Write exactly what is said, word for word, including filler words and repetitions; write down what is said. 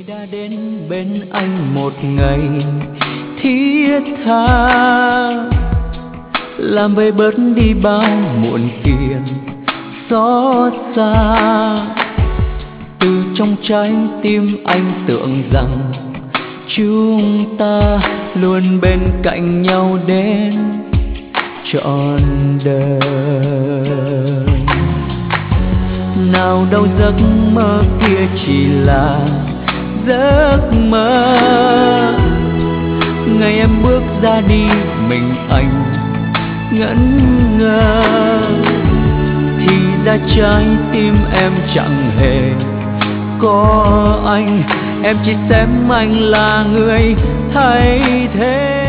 đã đến bên anh một ngày thiết tha, làm vơi bớt đi bao muộn phiền xót xa. Từ trong trái tim anh tưởng rằng chúng ta luôn bên cạnh nhau đến trọn đời. Nào đâu giấc mơ kia chỉ là giấc mơ, ngày em bước ra đi mình anh ngẩn ngơ. Thì ra trái tim em chẳng hề có anh, em chỉ xem anh là người thay thế.